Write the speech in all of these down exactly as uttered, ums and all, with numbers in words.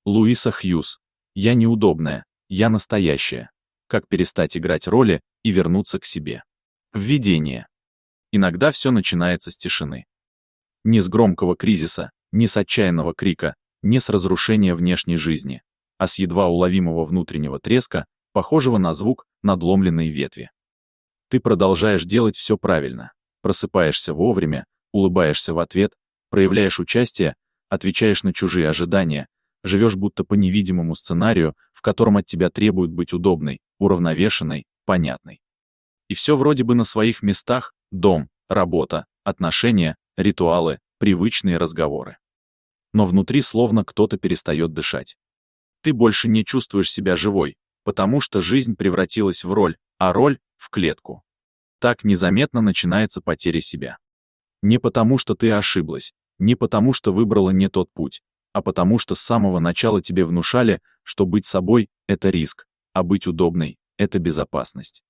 Луиса Хьюз. Я неудобная, я настоящая. Как перестать играть роли и вернуться к себе. Введение. Иногда все начинается с тишины. Не с громкого кризиса, не с отчаянного крика, не с разрушения внешней жизни, а с едва уловимого внутреннего треска, похожего на звук надломленной ветви. Ты продолжаешь делать все правильно, просыпаешься вовремя, улыбаешься в ответ, проявляешь участие, отвечаешь на чужие ожидания, живешь будто по невидимому сценарию, в котором от тебя требуют быть удобной, уравновешенной, понятной. И все вроде бы на своих местах: дом, работа, отношения, ритуалы, привычные разговоры. Но внутри словно кто-то перестает дышать. Ты больше не чувствуешь себя живой, потому что жизнь превратилась в роль, а роль — в клетку. Так незаметно начинается потеря себя. Не потому что ты ошиблась, не потому что выбрала не тот путь, а потому что с самого начала тебе внушали, что быть собой — это риск, а быть удобной — это безопасность.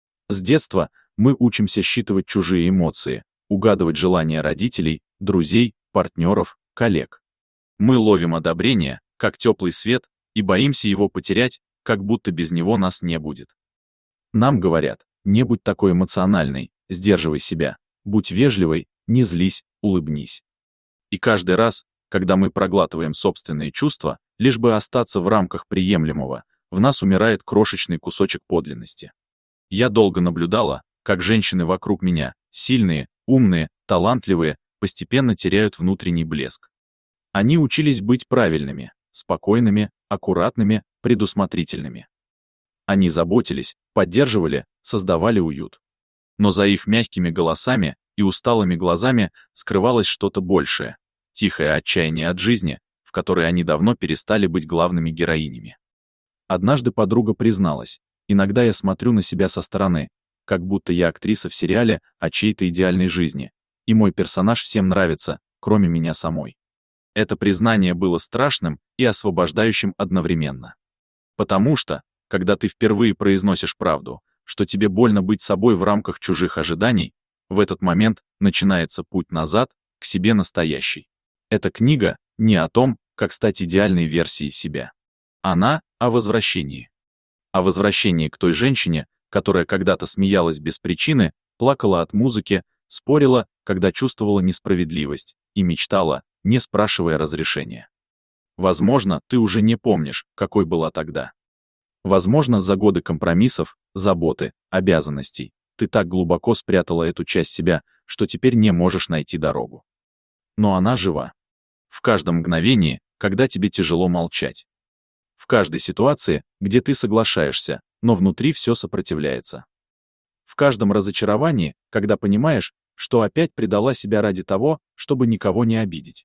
С детства мы учимся считывать чужие эмоции, угадывать желания родителей, друзей, партнеров, коллег. Мы ловим одобрение, как теплый свет, и боимся его потерять, как будто без него нас не будет. Нам говорят: не будь такой эмоциональной, сдерживай себя, будь вежливой, не злись, улыбнись. И каждый раз, когда мы проглатываем собственные чувства, лишь бы остаться в рамках приемлемого, в нас умирает крошечный кусочек подлинности. Я долго наблюдала, как женщины вокруг меня, сильные, умные, талантливые, постепенно теряют внутренний блеск. Они учились быть правильными, спокойными, аккуратными, предусмотрительными. Они заботились, поддерживали, создавали уют. Но за их мягкими голосами и усталыми глазами скрывалось что-то большее, тихое отчаяние от жизни, в которой они давно перестали быть главными героинями. Однажды подруга призналась: иногда я смотрю на себя со стороны, как будто я актриса в сериале о чьей-то идеальной жизни, и мой персонаж всем нравится, кроме меня самой. Это признание было страшным и освобождающим одновременно. Потому что, когда ты впервые произносишь правду, что тебе больно быть собой в рамках чужих ожиданий, в этот момент начинается путь назад, к себе настоящий. Эта книга не о том, как стать идеальной версией себя. Она о возвращении. О возвращении к той женщине, которая когда-то смеялась без причины, плакала от музыки, спорила, когда чувствовала несправедливость, и мечтала, не спрашивая разрешения. Возможно, ты уже не помнишь, какой была тогда. Возможно, за годы компромиссов, заботы, обязанностей ты так глубоко спрятала эту часть себя, что теперь не можешь найти дорогу. Но она жива. В каждом мгновении, когда тебе тяжело молчать. В каждой ситуации, где ты соглашаешься, но внутри все сопротивляется. В каждом разочаровании, когда понимаешь, что опять предала себя ради того, чтобы никого не обидеть.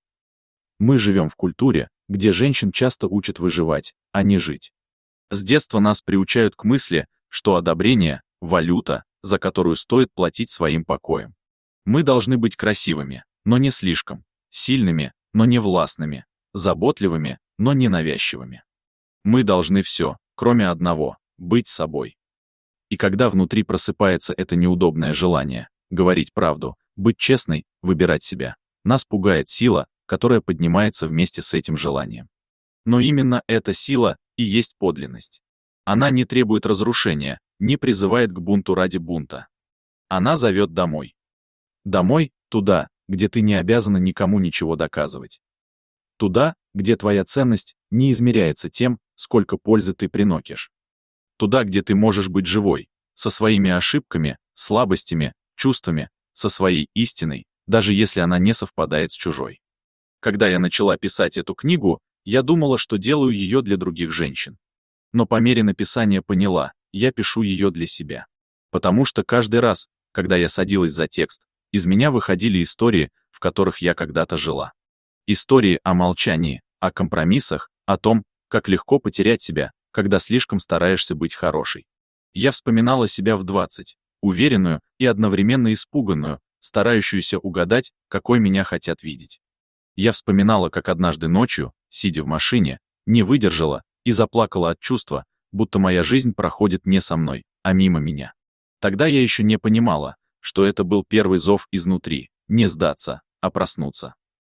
Мы живем в культуре, где женщин часто учат выживать, а не жить. С детства нас приучают к мысли, что одобрение — валюта, за которую стоит платить своим покоем. Мы должны быть красивыми, но не слишком, сильными, но не властными, заботливыми, но не навязчивыми. Мы должны все, кроме одного — быть собой. И когда внутри просыпается это неудобное желание говорить правду, быть честной, выбирать себя, нас пугает сила, которая поднимается вместе с этим желанием. Но именно эта сила и есть подлинность. Она не требует разрушения, не призывает к бунту ради бунта. Она зовет домой. Домой, туда, где ты не обязана никому ничего доказывать. Туда, где твоя ценность не измеряется тем, сколько пользы ты приносишь. Туда, где ты можешь быть живой, со своими ошибками, слабостями, чувствами, со своей истиной, даже если она не совпадает с чужой. Когда я начала писать эту книгу, я думала, что делаю ее для других женщин. Но по мере написания поняла, я пишу ее для себя. Потому что каждый раз, когда я садилась за текст, из меня выходили истории, в которых я когда-то жила. Истории о молчании, о компромиссах, о том, как легко потерять себя, когда слишком стараешься быть хорошей. Я вспоминала себя в двадцать, уверенную и одновременно испуганную, старающуюся угадать, какой меня хотят видеть. Я вспоминала, как однажды ночью, сидя в машине, не выдержала и заплакала от чувства, будто моя жизнь проходит не со мной, а мимо меня. Тогда я еще не понимала, что это был первый зов изнутри, не сдаться, а проснуться.